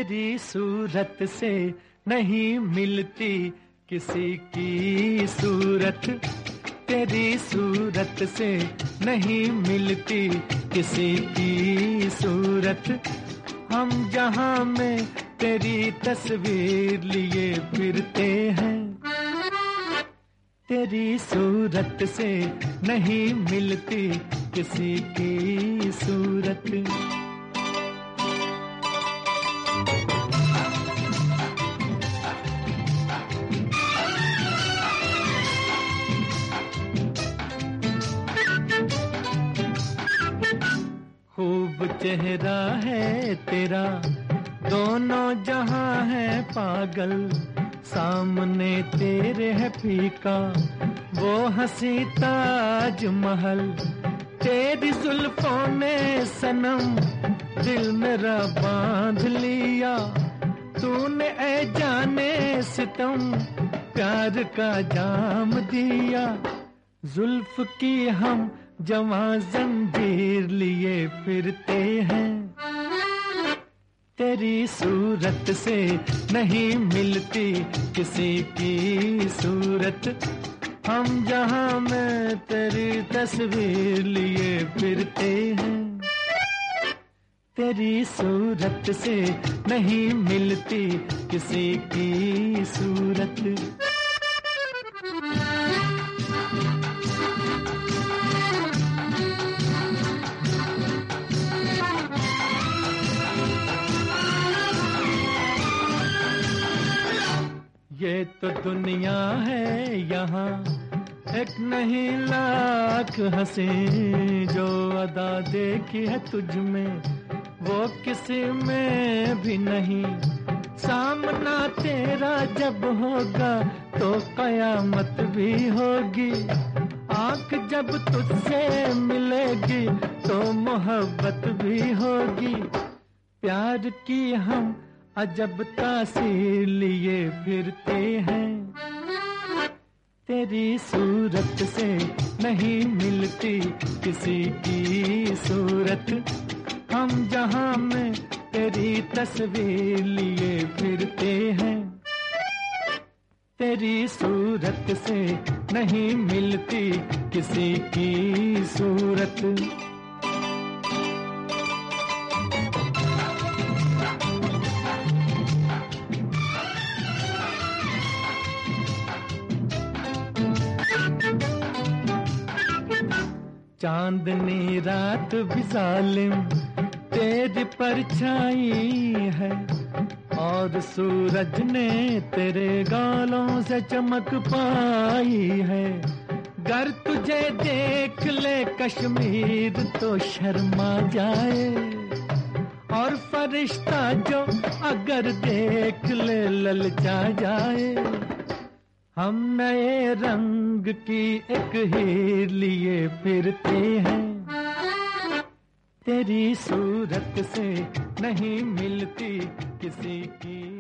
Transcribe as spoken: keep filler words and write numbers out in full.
तेरी सूरत से नहीं मिलती किसी की सूरत, तेरी सूरत से नहीं मिलती किसी की सूरत। हम जहां में तेरी तस्वीर लिए फिरते हैं, तेरी सूरत से नहीं मिलती किसी की सूरत। खूब चेहरा है तेरा, दोनों जहां है पागल, सामने तेरे है फीका वो हंसी ताज महल। तेरी जुल्फों ने सनम दिल मेरा बांध लिया, तूने ऐ जाने सितम प्यार का जाम दिया। जुल्फ की हम जवां जंजीर लिए फिरते हैं, तेरी सूरत से नहीं मिलती किसी की सूरत। हम जहां में तेरी तस्वीर लिए फिरते हैं, तेरी सूरत से नहीं मिलती किसी की सूरत। ये तो दुनिया है यहाँ एक नहीं लाख हंसी, जो अदा देखी है तुझ में वो किसी में भी नहीं। सामना तेरा जब होगा तो कयामत भी होगी, आंख जब तुझसे मिलेगी तो मोहब्बत भी होगी। प्यार की हम अजब तासीर लिए फिरते हैं, तेरी सूरत से नहीं मिलती किसी की सूरत। हम जहां में तेरी तस्वीर लिए फिरते हैं, तेरी सूरत से नहीं मिलती किसी की सूरत। चांदनी रात भी जालिम तेरी परछाई है, और सूरज ने तेरे गालों से चमक पाई है। गर तुझे देख ले कश्मीर तो शर्मा जाए, और फरिश्ता जो अगर देख ले ललचा जाए। हम नए रंग की एक हीर लिए फिरते हैं, तेरी सूरत से नहीं मिलती किसी की